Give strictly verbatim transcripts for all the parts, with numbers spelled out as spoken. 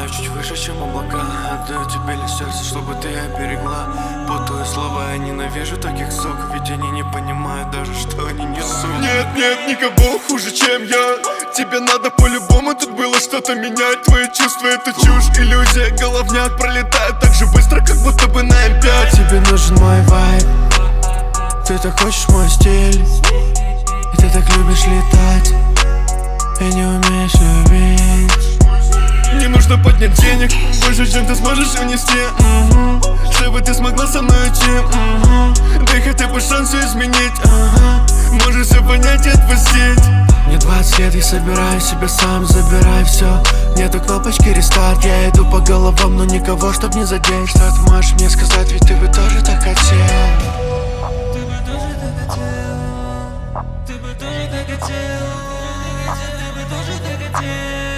Летаю чуть выше, чем облака. Отдаю тебе лишь сердце, чтобы ты оберегла. Путаю слова, я ненавижу таких сок. Ведь они не понимают даже, что они несут. Нет, нет, никого хуже, чем я. Тебе надо по-любому, тут было что-то менять. Твои чувства — это чушь, иллюзия. Головняк пролетает так же быстро, как будто бы на эм пять. Тебе нужен мой вайб. Ты так хочешь мой стиль. И ты так любишь летать. И не умеешь любить. Не нужно поднять денег больше, чем ты сможешь унести, угу. Чтобы ты смогла со мной уйти, угу. Дай хотя бы шанс все изменить, ага. Можешь все понять и отпустить. Мне двадцать лет, я собираю себя сам, забирай все. Нету кнопочки рестарт, я иду по головам, но никого, чтоб не задеть. Что ты можешь мне сказать, ведь ты бы тоже так хотел. Ты бы тоже так хотел. Ты бы тоже так хотел. Ты бы тоже так хотел.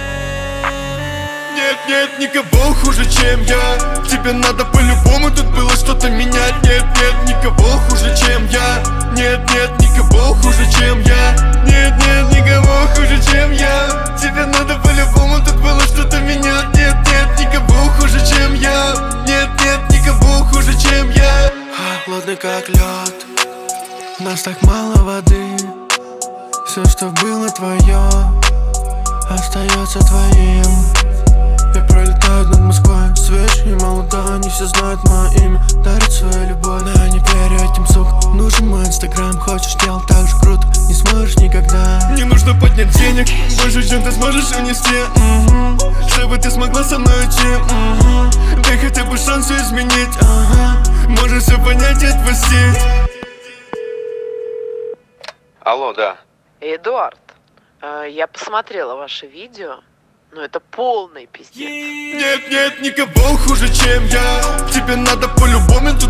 Нет, нет, никого хуже, чем я. Тебе надо по-любому, тут было что-то менять. Нет, нет, никого хуже, чем я. Нет, нет, никого хуже, чем я. Нет, нет, никого хуже, чем я. Тебе надо по-любому, тут было что-то менять. Нет, нет, никого хуже, чем я. Нет, нет, никого хуже, чем я. Холодный как лед, у нас так мало воды. Все, что было твое, остается твоим. Я пролетаю над Москвой, свеж и молода. Они все знают мое имя, дарят свою любовь. Но я не верю этим, сук. Нужен мой инстаграм, хочешь делать так же круто, не сможешь никогда. Не нужно поднять денег больше, чем ты сможешь унести, угу. Чтобы ты смогла со мной уйти, угу. Дай хотя бы шанс все изменить, ага. Можешь все понять и отпустить. Алло, да. Эдуард, э, я посмотрела ваше видео, но это полный пиздец. Нет, нет, никого хуже, чем я. Тебе надо по-любому, тут